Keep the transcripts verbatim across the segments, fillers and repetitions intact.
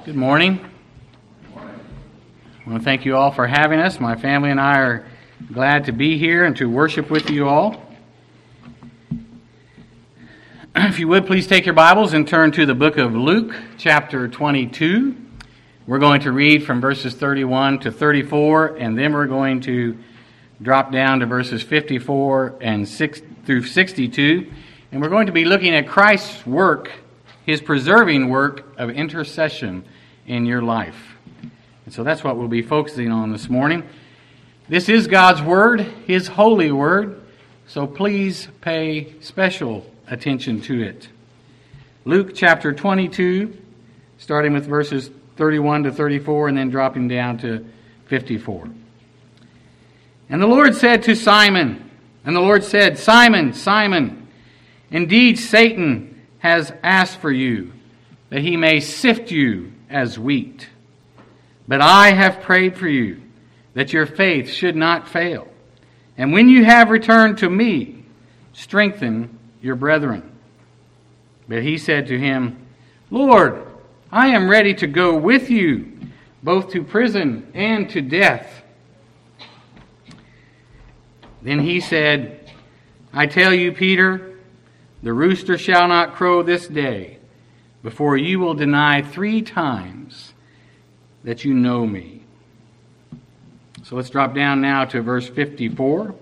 Good morning. I want to thank you all for having us. My family and I are glad to be here and to worship with you all. If you would, please take your Bibles and turn to the book of Luke, chapter twenty-two. We're going to read from verses thirty-one to thirty-four, and then we're going to drop down to verses fifty-four and six through sixty-two. And we're going to be looking at Christ's work, His preserving work of intercession in your life. And so that's what we'll be focusing on this morning. This is God's Word, His holy Word, so please pay special attention to it. Luke chapter twenty-two, starting with verses thirty-one to thirty-four, and then dropping down to fifty-four. And the Lord said to Simon, and the Lord said, Simon, Simon, indeed Satan has asked for you, that he may sift you as wheat. But I have prayed for you, that your faith should not fail. And when you have returned to me, strengthen your brethren. But he said to him, Lord, I am ready to go with you, both to prison and to death. Then he said, I tell you, Peter, the rooster shall not crow this day before you will deny three times that you know me. So let's drop down now to verse fifty-four.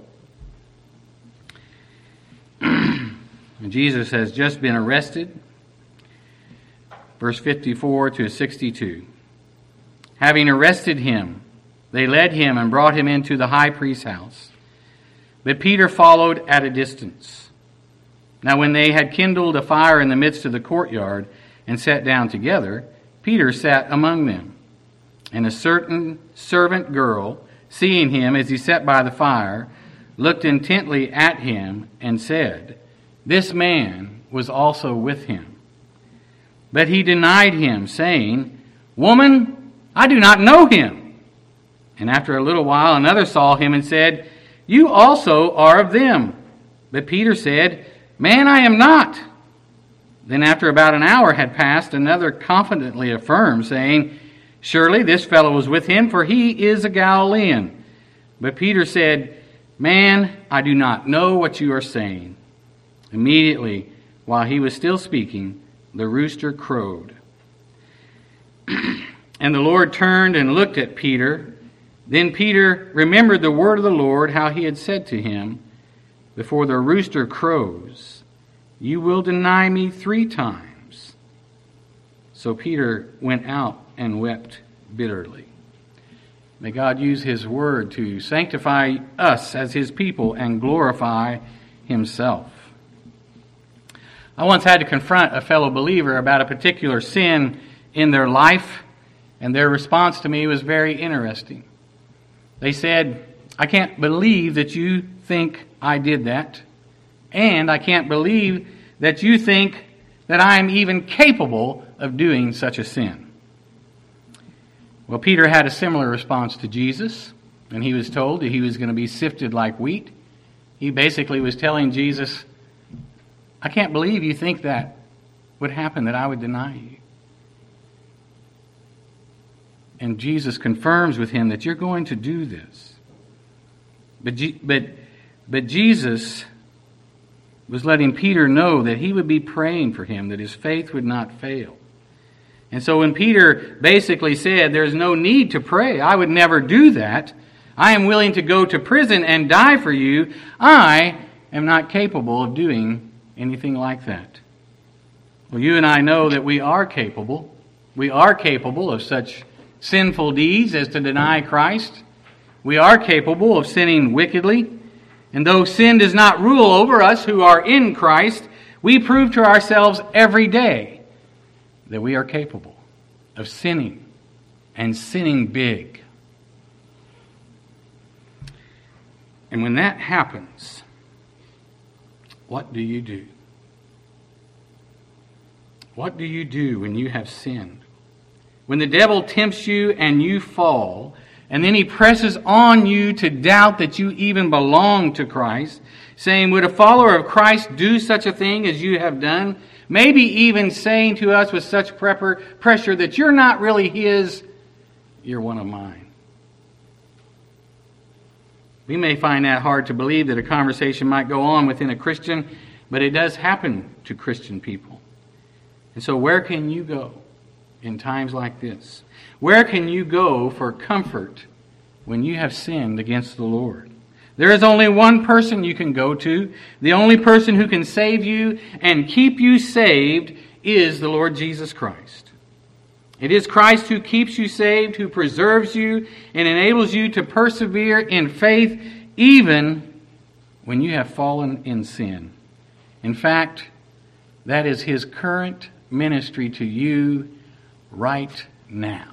Jesus has just been arrested. Verse fifty-four to sixty-two. Having arrested him, they led him and brought him into the high priest's house. But Peter followed at a distance. Now when they had kindled a fire in the midst of the courtyard and sat down together, Peter sat among them. And a certain servant girl, seeing him as he sat by the fire, looked intently at him and said, This man was also with him. But he denied him, saying, Woman, I do not know him. And after a little while another saw him and said, You also are of them. But Peter said, Man, I am not. Then after about an hour had passed, another confidently affirmed, saying, Surely this fellow was with him, for he is a Galilean. But Peter said, Man, I do not know what you are saying. Immediately, while he was still speaking, the rooster crowed. And the Lord turned and looked at Peter. Then Peter remembered the word of the Lord, how he had said to him, Before the rooster crows, you will deny me three times. So Peter went out and wept bitterly. May God use His word to sanctify us as His people and glorify Himself. I once had to confront a fellow believer about a particular sin in their life, and their response to me was very interesting. They said, I can't believe that you think I did that, and I can't believe that you think that I am even capable of doing such a sin. Well, Peter had a similar response to Jesus, and he was told that he was going to be sifted like wheat. He basically was telling Jesus, I can't believe you think that would happen, that I would deny you. And Jesus confirms with him that you're going to do this. But, but, but Jesus was letting Peter know that he would be praying for him, that his faith would not fail. And so when Peter basically said, there's no need to pray, I would never do that, I am willing to go to prison and die for you, I am not capable of doing anything like that. Well, you and I know that we are capable. We are capable of such sinful deeds as to deny Christ. We are capable of sinning wickedly. And though sin does not rule over us who are in Christ, we prove to ourselves every day that we are capable of sinning, and sinning big. And when that happens, what do you do? What do you do when you have sinned? When the devil tempts you and you fall, And then he presses on you to doubt that you even belong to Christ, saying, would a follower of Christ do such a thing as you have done? Maybe even saying to us with such pressure that you're not really his, you're one of mine. We may find that hard to believe that a conversation might go on within a Christian, but it does happen to Christian people. And so where can you go in times like this? Where can you go for comfort when you have sinned against the Lord? There is only one person you can go to. The only person who can save you and keep you saved is the Lord Jesus Christ. It is Christ who keeps you saved, who preserves you, and enables you to persevere in faith even when you have fallen in sin. In fact, that is His current ministry to you right now.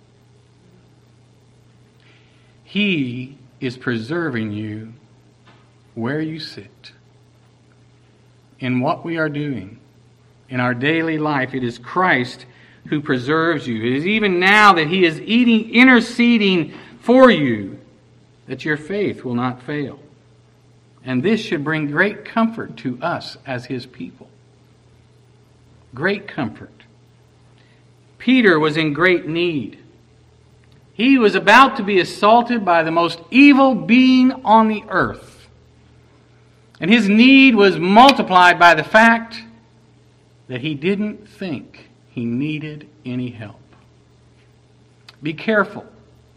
He is preserving you where you sit. In what we are doing, in our daily life, it is Christ who preserves you. It is even now that He is eating, interceding for you that your faith will not fail. And this should bring great comfort to us as His people. Great comfort. Peter was in great need. He was about to be assaulted by the most evil being on the earth. And his need was multiplied by the fact that he didn't think he needed any help. Be careful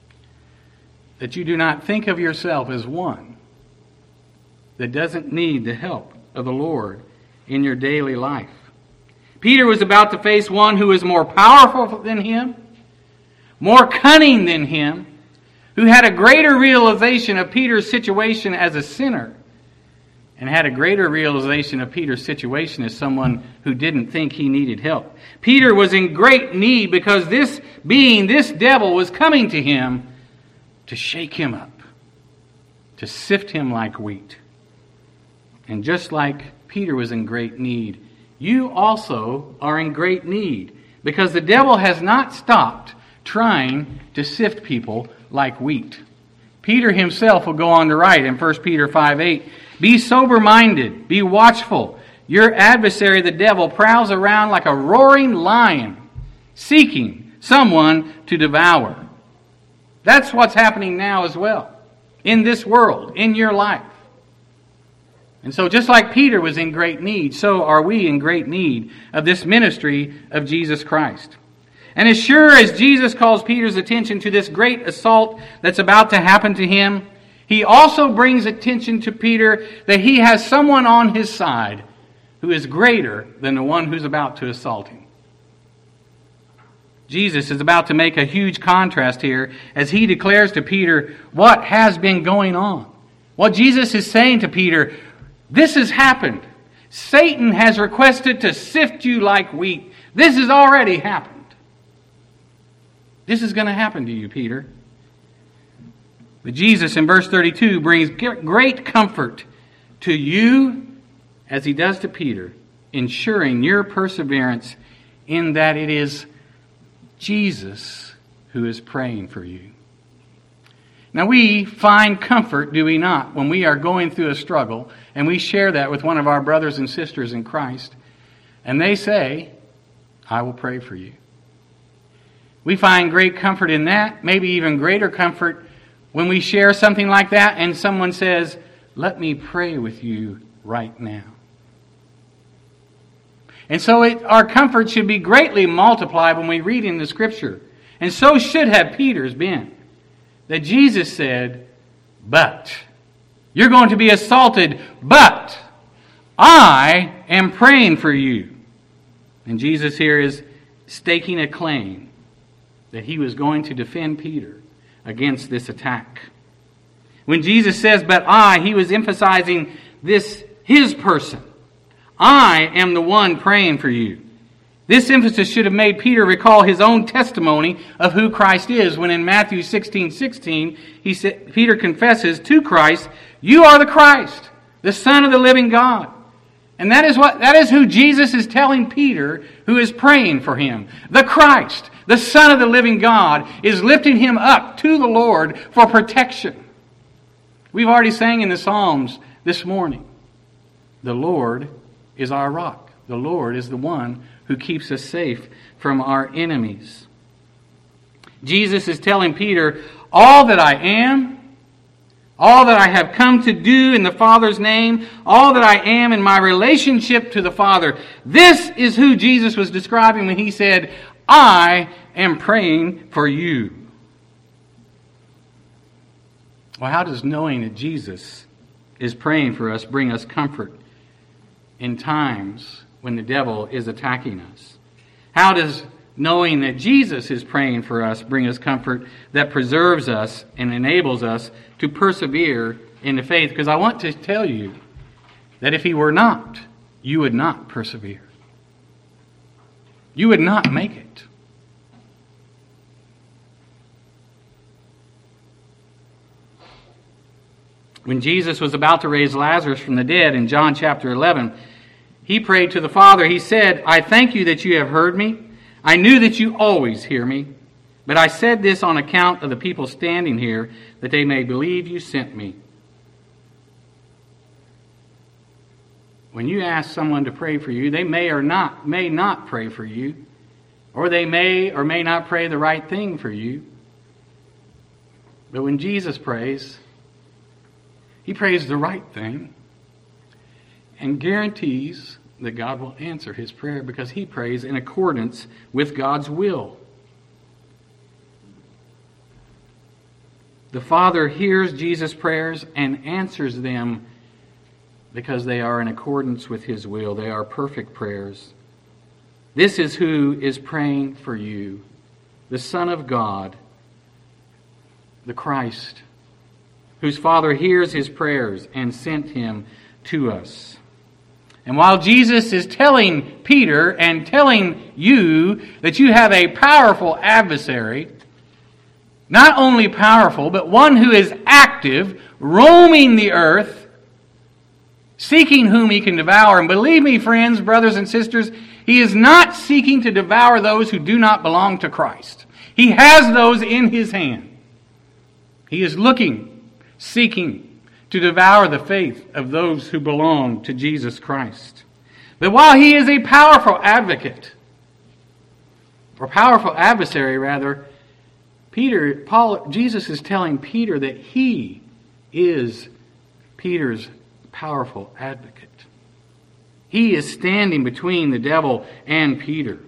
that you do not think of yourself as one that doesn't need the help of the Lord in your daily life. Peter was about to face one who was more powerful than him, more cunning than him, who had a greater realization of Peter's situation as a sinner, and had a greater realization of Peter's situation as someone who didn't think he needed help. Peter was in great need because this being, this devil, was coming to him to shake him up, to sift him like wheat. And just like Peter was in great need, you also are in great need, because the devil has not stopped trying to sift people like wheat. Peter himself will go on to write in First Peter five eight, be sober-minded, be watchful. Your adversary, the devil, prowls around like a roaring lion, seeking someone to devour. That's what's happening now as well, in this world, in your life. And so just like Peter was in great need, so are we in great need of this ministry of Jesus Christ. And as sure as Jesus calls Peter's attention to this great assault that's about to happen to him, He also brings attention to Peter that he has someone on his side who is greater than the one who's about to assault him. Jesus is about to make a huge contrast here as He declares to Peter what has been going on. What Jesus is saying to Peter, this has happened. Satan has requested to sift you like wheat. This has already happened. This is going to happen to you, Peter. But Jesus in verse thirty-two brings great comfort to you as He does to Peter, ensuring your perseverance in that it is Jesus who is praying for you. Now we find comfort, do we not, when we are going through a struggle and we share that with one of our brothers and sisters in Christ and they say, I will pray for you. We find great comfort in that, maybe even greater comfort when we share something like that and someone says, let me pray with you right now. And so it, our comfort should be greatly multiplied when we read in the Scripture. And so should have Peter's been. That Jesus said, but, you're going to be assaulted, but I am praying for you. And Jesus here is staking a claim that He was going to defend Peter against this attack. When Jesus says, but I, He was emphasizing this, His person. I am the one praying for you. This emphasis should have made Peter recall his own testimony of who Christ is, when in Matthew sixteen sixteen, he said, Peter confesses to Christ, you are the Christ, the Son of the living God. And that is what that is who Jesus is telling Peter, who is praying for him. The Christ, the Son of the living God, is lifting him up to the Lord for protection. We've already sang in the Psalms this morning, the Lord is our rock. The Lord is the one who keeps us safe from our enemies. Jesus is telling Peter, all that I am, all that I have come to do in the Father's name, all that I am in my relationship to the Father, this is who Jesus was describing when he said, I am praying for you. Well, how does knowing that Jesus is praying for us bring us comfort in times when the devil is attacking us? How does knowing that Jesus is praying for us bring us comfort that preserves us and enables us to persevere in the faith? Because I want to tell you that if he were not, you would not persevere. You would not make it. When Jesus was about to raise Lazarus from the dead in John chapter eleven, he prayed to the Father. He said, I thank you that you have heard me. I knew that you always hear me. But I said this on account of the people standing here, that they may believe you sent me. When you ask someone to pray for you, they may or not may not pray for you, or they may or may not pray the right thing for you. But when Jesus prays, he prays the right thing and guarantees that God will answer his prayer because he prays in accordance with God's will. The Father hears Jesus' prayers and answers them because they are in accordance with his will. They are perfect prayers. This is who is praying for you, the Son of God, the Christ, whose Father hears his prayers and sent him to us. And while Jesus is telling Peter and telling you that you have a powerful adversary, not only powerful, but one who is active, roaming the earth, seeking whom he can devour. And believe me, friends, brothers and sisters, he is not seeking to devour those who do not belong to Christ. He has those in his hand. He is looking, seeking to devour the faith of those who belong to Jesus Christ. But while he is a powerful advocate, or powerful adversary rather, Peter, Paul, Jesus is telling Peter that he is Peter's powerful advocate. He is standing between the devil and Peter.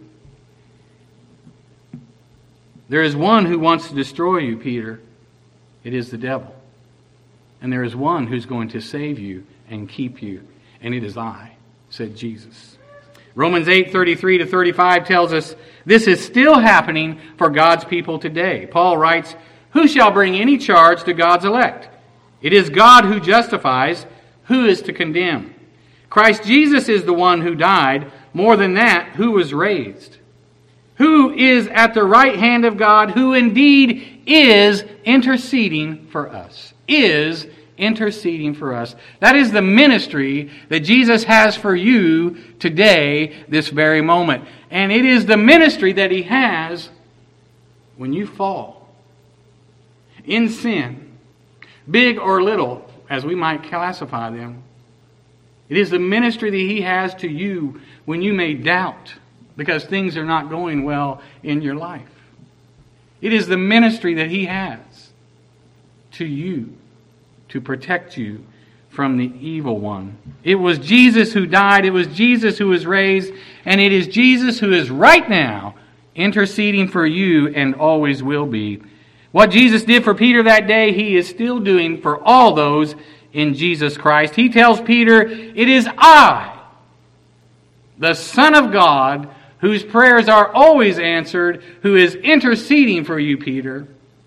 There is one who wants to destroy you, Peter. It is the devil. And there is one who's going to save you and keep you, and it is I, said Jesus. Romans eight, thirty-three to thirty-five tells us this is still happening for God's people today. Paul writes, who shall bring any charge to God's elect? It is God who justifies. Who is to condemn? Christ Jesus is the one who died. More than that, who was raised. Who is at the right hand of God, who indeed is interceding for us. Is interceding for us. That is the ministry that Jesus has for you today, this very moment. And it is the ministry that he has when you fall in sin, big or little, as we might classify them. It is the ministry that he has to you when you may doubt because things are not going well in your life. It is the ministry that he has to you to protect you from the evil one. It was Jesus who died, it was Jesus who was raised, and it is Jesus who is right now interceding for you and always will be. What Jesus did for Peter that day, he is still doing for all those in Jesus Christ. He tells Peter, it is I, the Son of God, whose prayers are always answered, who is interceding for you, Peter.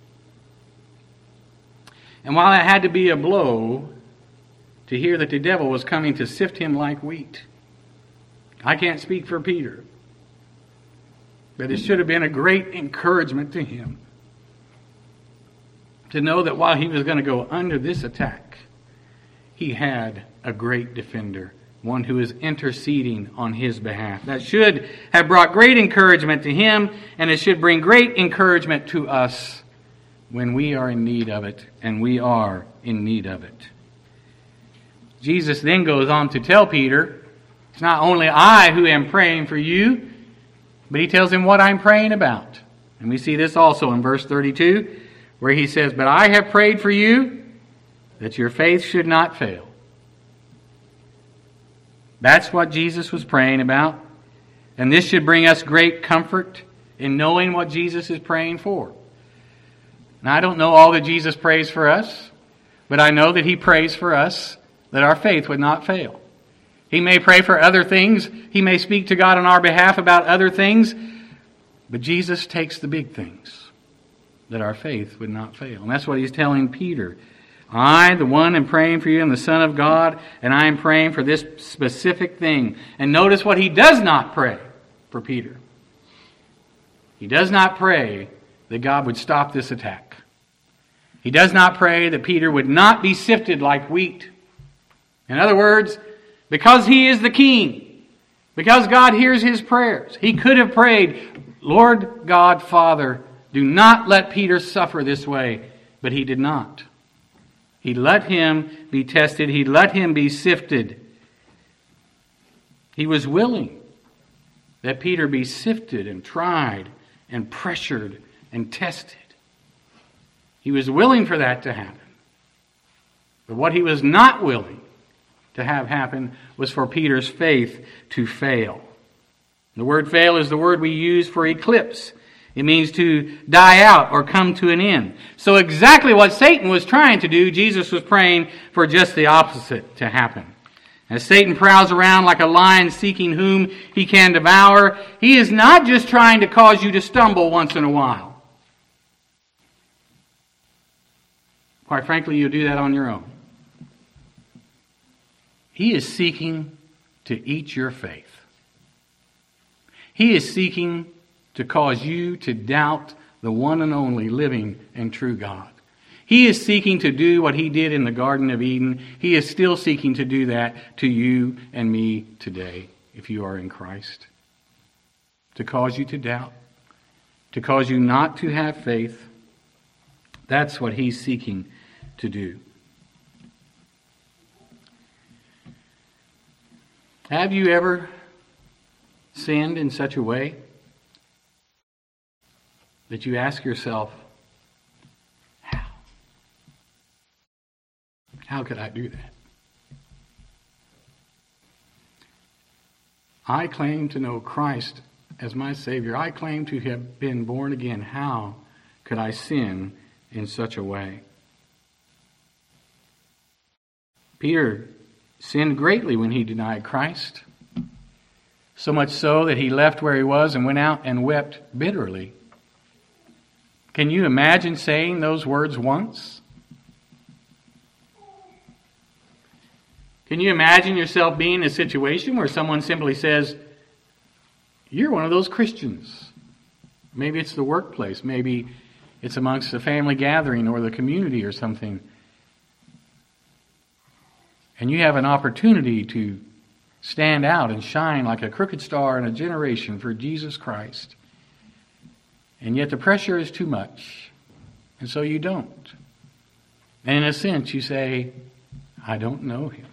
And while it had to be a blow to hear that the devil was coming to sift him like wheat, I can't speak for Peter, but it should have been a great encouragement to him to know that while he was going to go under this attack, he had a great defender one who is interceding on his behalf. That should have brought great encouragement to him, and it should bring great encouragement to us when we are in need of it, and we are in need of it. Jesus then goes on to tell Peter, it's not only I who am praying for you, but he tells him what I'm praying about. And we see this also in verse thirty-two, where he says, but I have prayed for you that your faith should not fail. That's what Jesus was praying about. And this should bring us great comfort in knowing what Jesus is praying for. Now, I don't know all that Jesus prays for us, but I know that he prays for us that our faith would not fail. He may pray for other things. He may speak to God on our behalf about other things. But Jesus takes the big things, that our faith would not fail. And that's what he's telling Peter. I, the one, am praying for you, am the Son of God, and I am praying for this specific thing. And notice what he does not pray for Peter. He does not pray that God would stop this attack. He does not pray that Peter would not be sifted like wheat. In other words, because he is the king, because God hears his prayers, he could have prayed, Lord God, Father, do not let Peter suffer this way. But he did not. He let him be tested. He let him be sifted. He was willing that Peter be sifted and tried and pressured and tested. He was willing for that to happen. But what he was not willing to have happen was for Peter's faith to fail. The word fail is the word we use for eclipse. It means to die out or come to an end. So exactly what Satan was trying to do, Jesus was praying for just the opposite to happen. As Satan prowls around like a lion seeking whom he can devour, he is not just trying to cause you to stumble once in a while. Quite frankly, you'll do that on your own. He is seeking to eat your faith. He is seeking to cause you to doubt the one and only living and true God. He is seeking to do what he did in the Garden of Eden. He is still seeking to do that to you and me today, if you are in Christ. To cause you to doubt, to cause you not to have faith. That's what he's seeking to do. Have you ever sinned in such a way that you ask yourself, how? How could I do that? I claim to know Christ as my Savior. I claim to have been born again. How could I sin in such a way? Peter sinned greatly when he denied Christ. So much so that he left where he was and went out and wept bitterly. Can you imagine saying those words once? Can you imagine yourself being in a situation where someone simply says, you're one of those Christians? Maybe it's the workplace. Maybe it's amongst a family gathering or the community or something. And you have an opportunity to stand out and shine like a crooked star in a generation for Jesus Christ. And yet the pressure is too much. And so you don't. And in a sense you say, I don't know him.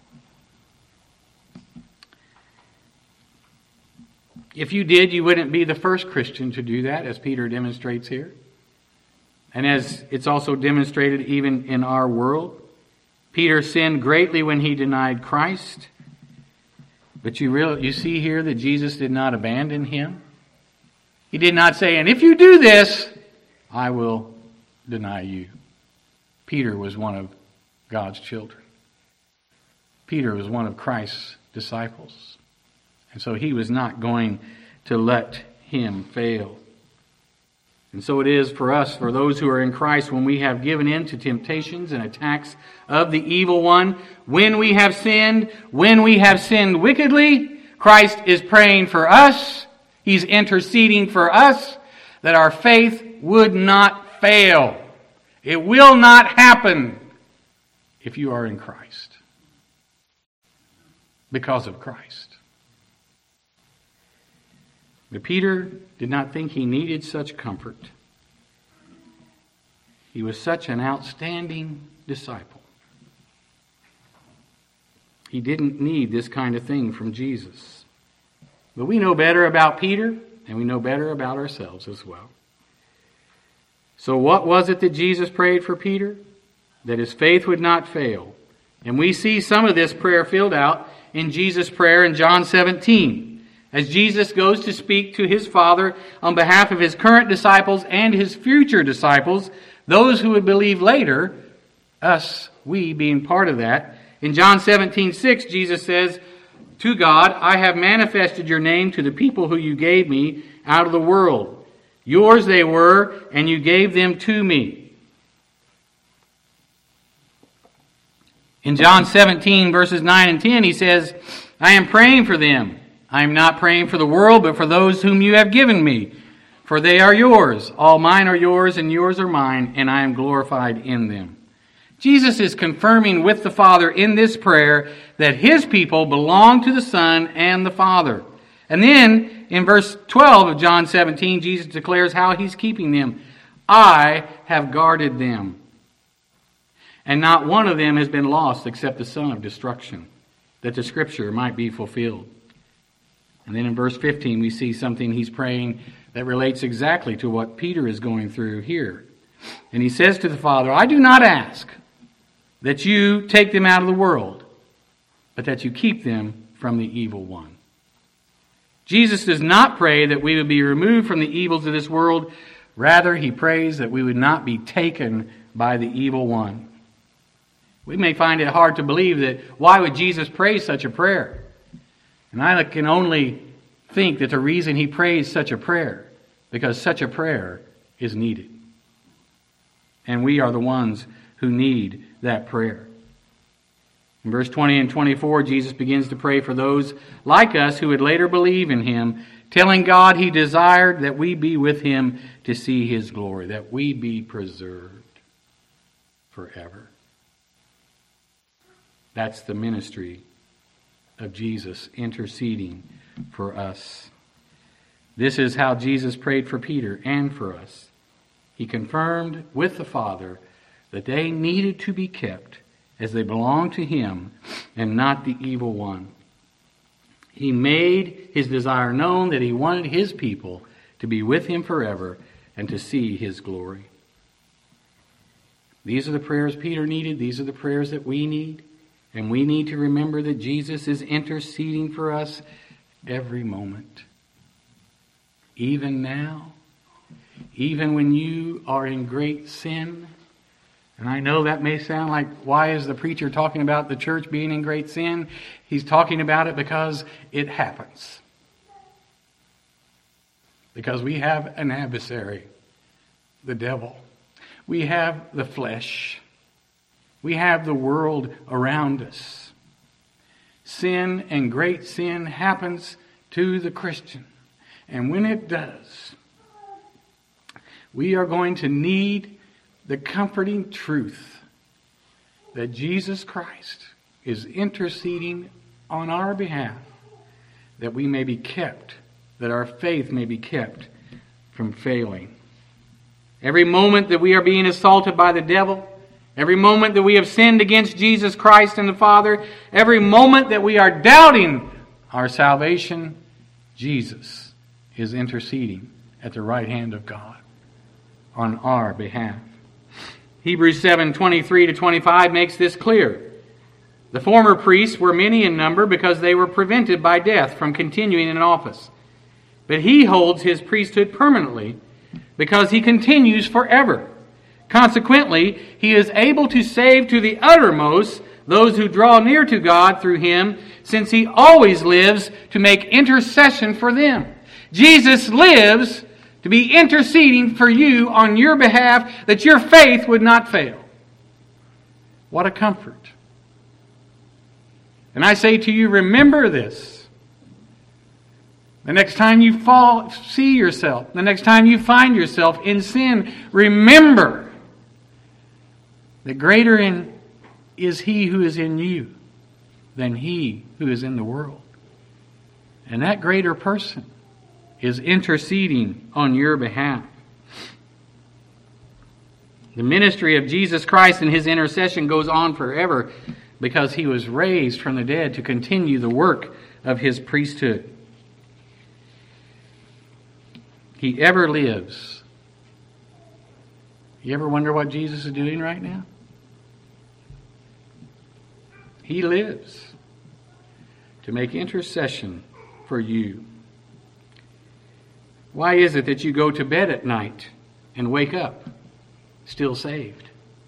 If you did, you wouldn't be the first Christian to do that, as Peter demonstrates here. And as it's also demonstrated even in our world. Peter sinned greatly when he denied Christ. But you real, you see here that Jesus did not abandon him. He did not say, and if you do this, I will deny you. Peter was one of God's children. Peter was one of Christ's disciples. And so he was not going to let him fail. And so it is for us, for those who are in Christ, when we have given in to temptations and attacks of the evil one, when we have sinned, when we have sinned wickedly, Christ is praying for us. He's interceding for us that our faith would not fail. It will not happen if you are in Christ. because of Christ. But Peter did not think he needed such comfort. He was such an outstanding disciple. He didn't need this kind of thing from Jesus. But we know better about Peter, and we know better about ourselves as well. So what was it that Jesus prayed for Peter? That his faith would not fail. And we see some of this prayer filled out in Jesus' prayer in John seventeen. As Jesus goes to speak to his Father on behalf of his current disciples and his future disciples, those who would believe later, us, we being part of that. In John seventeen six, Jesus says, "To God, I have manifested your name to the people who you gave me out of the world. Yours they were, and you gave them to me." In John seventeen, verses nine and ten, he says, "I am praying for them. I am not praying for the world, but for those whom you have given me. For they are yours. All mine are yours, and yours are mine, and I am glorified in them." Jesus is confirming with the Father in this prayer that his people belong to the Son and the Father. And then, in verse twelve of John seventeen, Jesus declares how he's keeping them. "I have guarded them, and not one of them has been lost except the son of destruction, that the Scripture might be fulfilled." And then in verse fifteen, we see something he's praying that relates exactly to what Peter is going through here. And he says to the Father, "I do not ask that you take them out of the world, but that you keep them from the evil one." Jesus does not pray that we would be removed from the evils of this world. Rather, he prays that we would not be taken by the evil one. We may find it hard to believe that why would Jesus pray such a prayer? And I can only think that the reason he prays such a prayer, because such a prayer is needed. And we are the ones who need that prayer. In verse twenty and twenty-four, Jesus begins to pray for those like us who would later believe in him, telling God he desired that we be with him to see his glory, that we be preserved forever. That's the ministry of Jesus interceding for us. This is how Jesus prayed for Peter and for us. He confirmed with the Father that they needed to be kept as they belonged to him and not the evil one. He made his desire known that he wanted his people to be with him forever and to see his glory. These are the prayers Peter needed. These are the prayers that we need. And we need to remember that Jesus is interceding for us every moment. Even now, even when you are in great sin. And I know that may sound like, why is the preacher talking about the church being in great sin? He's talking about it because it happens. Because we have an adversary, the devil. We have the flesh. We have the world around us. Sin and great sin happens to the Christian. And when it does, we are going to need the comforting truth that Jesus Christ is interceding on our behalf, that we may be kept, that our faith may be kept from failing. Every moment that we are being assaulted by the devil, every moment that we have sinned against Jesus Christ and the Father, every moment that we are doubting our salvation, Jesus is interceding at the right hand of God on our behalf. Hebrews seven twenty-three to twenty-five makes this clear. The former priests were many in number because they were prevented by death from continuing in office. But he holds his priesthood permanently because he continues forever. Consequently, he is able to save to the uttermost those who draw near to God through him, since he always lives to make intercession for them. Jesus lives to be interceding for you on your behalf, that your faith would not fail. What a comfort. And I say to you, remember this. The next time you fall, see yourself, the next time you find yourself in sin, remember that greater in is he who is in you than he who is in the world. And that greater person is interceding on your behalf. The ministry of Jesus Christ and his intercession goes on forever because he was raised from the dead to continue the work of his priesthood. He ever lives. You ever wonder what Jesus is doing right now? He lives to make intercession for you. Why is it that you go to bed at night and wake up still saved?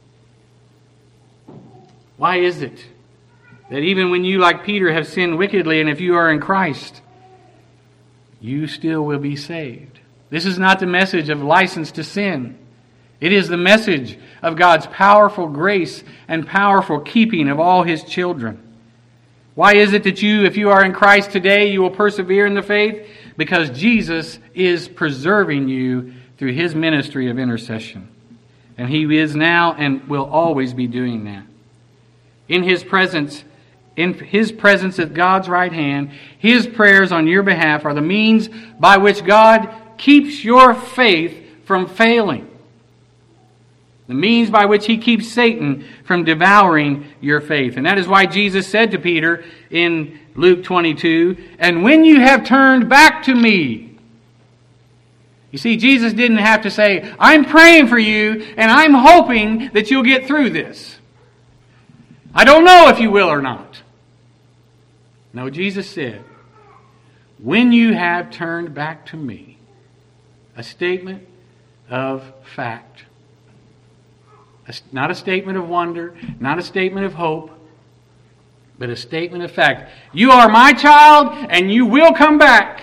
Why is it that even when you, like Peter, have sinned wickedly, and if you are in Christ, you still will be saved? This is not the message of license to sin. It is the message of God's powerful grace and powerful keeping of all his children. Why is it that you, if you are in Christ today, you will persevere in the faith? Because Jesus is preserving you through his ministry of intercession. And he is now and will always be doing that. In his presence, in his presence at God's right hand, his prayers on your behalf are the means by which God keeps your faith from failing. The means by which he keeps Satan from devouring your faith. And that is why Jesus said to Peter in Luke twenty-two, "And when you have turned back to me." You see, Jesus didn't have to say, "I'm praying for you and I'm hoping that you'll get through this. I don't know if you will or not." No, Jesus said, "When you have turned back to me," a statement of fact. Not a statement of wonder, not a statement of hope, but a statement of fact. You are my child and you will come back.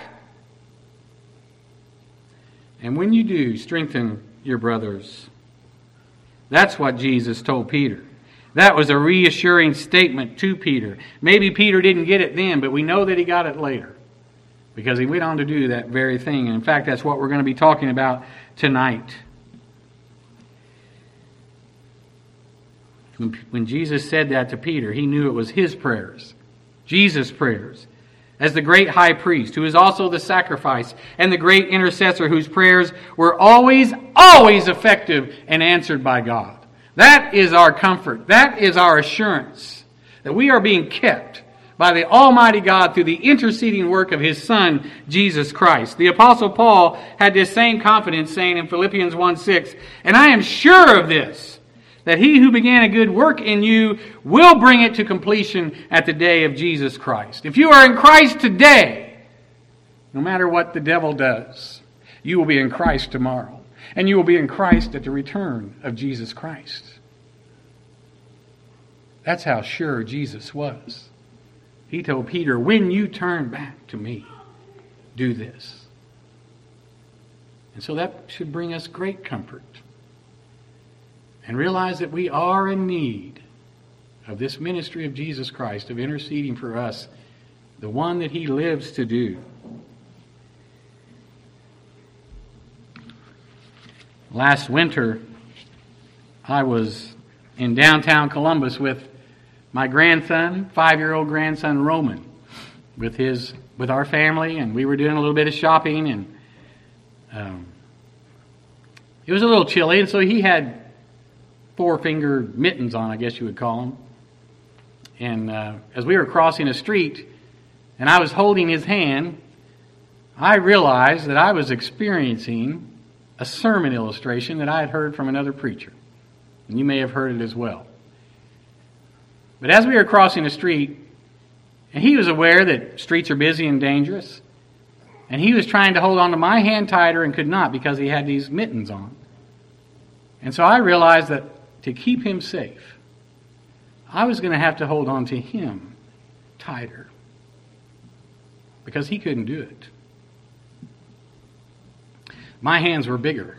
And when you do, strengthen your brothers. That's what Jesus told Peter. That was a reassuring statement to Peter. Maybe Peter didn't get it then, but we know that he got it later, because he went on to do that very thing. And in fact, that's what we're going to be talking about tonight. When Jesus said that to Peter, he knew it was his prayers, Jesus' prayers, as the great high priest, who is also the sacrifice, and the great intercessor whose prayers were always, always effective and answered by God. That is our comfort. That is our assurance that we are being kept by the Almighty God through the interceding work of his Son, Jesus Christ. The Apostle Paul had this same confidence, saying in Philippians one six, "And I am sure of this, that he who began a good work in you will bring it to completion at the day of Jesus Christ." If you are in Christ today, no matter what the devil does, you will be in Christ tomorrow. And you will be in Christ at the return of Jesus Christ. That's how sure Jesus was. He told Peter, "When you turn back to me, do this." And so that should bring us great comfort. And realize that we are in need of this ministry of Jesus Christ, of interceding for us, the one that he lives to do. Last winter, I was in downtown Columbus with my grandson, five-year-old grandson Roman, with his with our family, and we were doing a little bit of shopping, and um, it was a little chilly, and so he had four-finger mittens on, I guess you would call them. And uh, as we were crossing a street, and I was holding his hand, I realized that I was experiencing a sermon illustration that I had heard from another preacher. And you may have heard it as well. But as we were crossing the street, and he was aware that streets are busy and dangerous, and he was trying to hold on to my hand tighter and could not because he had these mittens on. And so I realized that to keep him safe, I was going to have to hold on to him tighter, because he couldn't do it. My hands were bigger.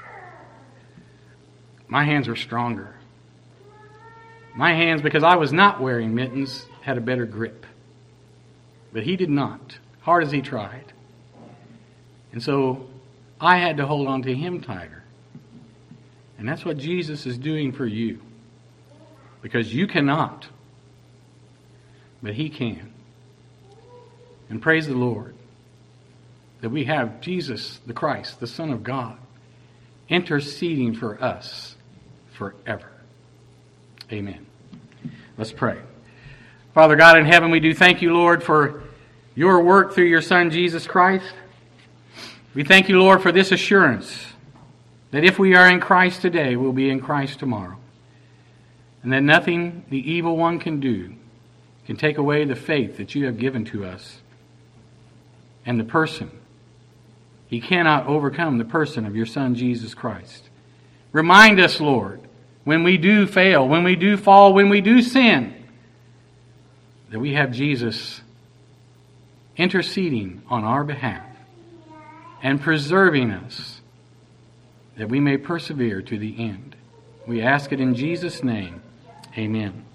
My hands were stronger. My hands, because I was not wearing mittens, had a better grip. But he did not, hard as he tried. And so I had to hold on to him tighter. And that's what Jesus is doing for you. Because you cannot. but He can. And praise the Lord that we have Jesus, the Christ, the Son of God, interceding for us forever. Amen. Let's pray. Father God in heaven, we do thank you, Lord, for your work through your Son, Jesus Christ. We thank you, Lord, for this assurance that if we are in Christ today, we'll be in Christ tomorrow. And that nothing the evil one can do can take away the faith that you have given to us and the person. He cannot overcome the person of your Son, Jesus Christ. Remind us, Lord, when we do fail, when we do fall, when we do sin, that we have Jesus interceding on our behalf and preserving us, that we may persevere to the end. We ask it in Jesus' name. Amen.